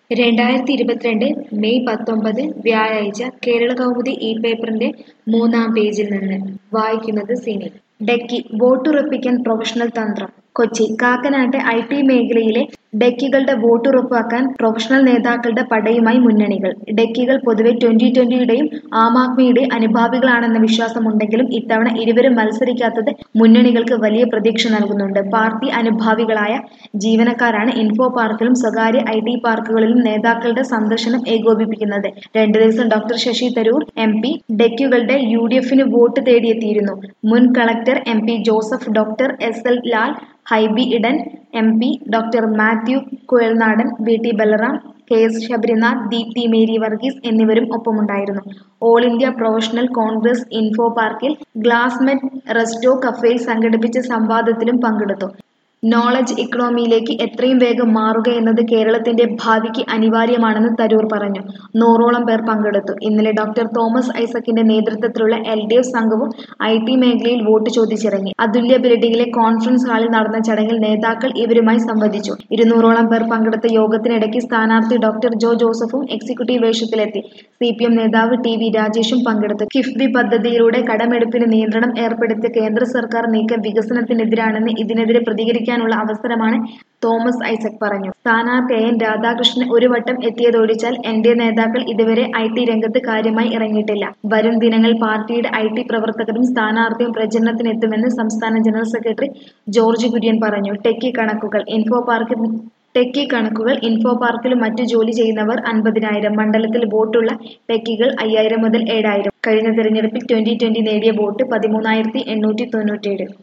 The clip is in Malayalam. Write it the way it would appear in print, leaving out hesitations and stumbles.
2022 മെയ് 19 വ്യാഴാഴ്ച കേരളകൗമുദി ഈ പേപ്പറിന്റെ 3-ാം പേജിൽ നിന്ന് വായിക്കുന്നത് സിനി. ഡെക്കി വോട്ടുറപ്പിക്കാൻ പ്രൊഫഷണൽ തന്ത്രം. കൊച്ചി കാക്കനാട്ടെ ഐ.ടി. മേഖലയിലെ ഡെക്കികളുടെ വോട്ടുറപ്പാക്കാൻ പ്രൊഫഷണൽ നേതാക്കളുടെ പടയുമായി മുന്നണികൾ. ഡെക്കികൾ പൊതുവെ 2020-യുടെയും ആം ആദ്മിയുടെയും അനുഭാവികളാണെന്ന വിശ്വാസമുണ്ടെങ്കിലും ഇത്തവണ ഇരുവരും മത്സരിക്കാത്തത് മുന്നണികൾക്ക് വലിയ പ്രതീക്ഷ നൽകുന്നുണ്ട്. പാർട്ടി അനുഭാവികളായ ജീവനക്കാരാണ് ഇൻഫോ പാർക്കിലും സ്വകാര്യ ഐ.ടി. പാർക്കുകളിലും നേതാക്കളുടെ സന്ദർശനം ഏകോപിപ്പിക്കുന്നത്. 2 ദിവസം ഡോക്ടർ ശശി തരൂർ എം.പി. ഡെക്കികളുടെ യു.ഡി.എഫിന് വോട്ട് തേടിയെത്തിയിരുന്നു. മുൻ collector M P. Joseph, doctor S L. Lal, Hibi Eden M P., doctor Mathew Kuzhalnadan, V T. Balram, K S. Sabarinath, Deepthi Mary Varghese എന്നിവരും ഒപ്പമുണ്ടായിരുന്നു. All India professional Congress info പാർക്കിൽ ഗ്ലാസ്മെറ്റ് റെസ്റ്റോ കഫേയിൽ സംഘടിപ്പിച്ച സംവാദത്തിലും പങ്കെടുത്തു. നോളജ് ഇക്കണോമിയിലേക്ക് എത്രയും വേഗം മാറുക എന്നത് കേരളത്തിന്റെ ഭാവിക്ക് അനിവാര്യമാണെന്ന് തരൂർ പറഞ്ഞു. 100ഓളം പേർ പങ്കെടുത്തു. ഇന്നലെ ഡോക്ടർ തോമസ് ഐസക്കിന്റെ നേതൃത്വത്തിലുള്ള എൽ.ഡി.എഫ് സംഘവും ഐ.ടി. മേഖലയിൽ വോട്ട് ചോദിച്ചിറങ്ങി. അതുല്യ ബിൽഡിംഗിലെ കോൺഫറൻസ് ഹാളിൽ നടന്ന ചടങ്ങിൽ നേതാക്കൾ ഇവരുമായി സംവദിച്ചു. 200ഓളം പേർ പങ്കെടുത്ത യോഗത്തിനിടയ്ക്ക് സ്ഥാനാർത്ഥി ഡോക്ടർ ജോ ജോസഫും എക്സിക്യൂട്ടീവ് വേഷത്തിലെത്തി. സി.പി.എം നേതാവ് ടി.വി. രാജേഷും പങ്കെടുത്തു. കിഫ്ബി പദ്ധതിയിലൂടെ കടമെടുപ്പിന് നിയന്ത്രണം ഏർപ്പെടുത്തിയ കേന്ദ്ര സർക്കാർ നീക്കം വികസനത്തിനെതിരാണെന്ന് ഇതിനെതിരെ പ്രതികരിക്കാനുള്ള അവസരമാണ് തോമസ് ഐസക് പറഞ്ഞു. സ്ഥാനാർത്ഥി എൻ. രാധാകൃഷ്ണൻ ഒരു വട്ടം എത്തിയതൊഴിച്ചാൽ എൻ.ഡി.എ നേതാക്കൾ ഇതുവരെ ഐ.ടി. രംഗത്ത് കാര്യമായി ഇറങ്ങിയിട്ടില്ല. വരും ദിനങ്ങളിൽ പാർട്ടിയുടെ ഐ.ടി. പ്രവർത്തകരും സ്ഥാനാർത്ഥിയും പ്രചരണത്തിനെത്തുമെന്ന് സംസ്ഥാന ജനറൽ സെക്രട്ടറി ജോർജ് കുര്യൻ പറഞ്ഞു. ടെക്കി കണക്കുകൾ ഇൻഫോ പാർക്കിലും മറ്റു ജോലി ചെയ്യുന്നവർ 50,000. മണ്ഡലത്തിൽ വോട്ടുള്ള ടെക്കികൾ 5,000 മുതൽ 7,000. കഴിഞ്ഞ തെരഞ്ഞെടുപ്പിൽ 2020 നേടിയ വോട്ട് 13,897.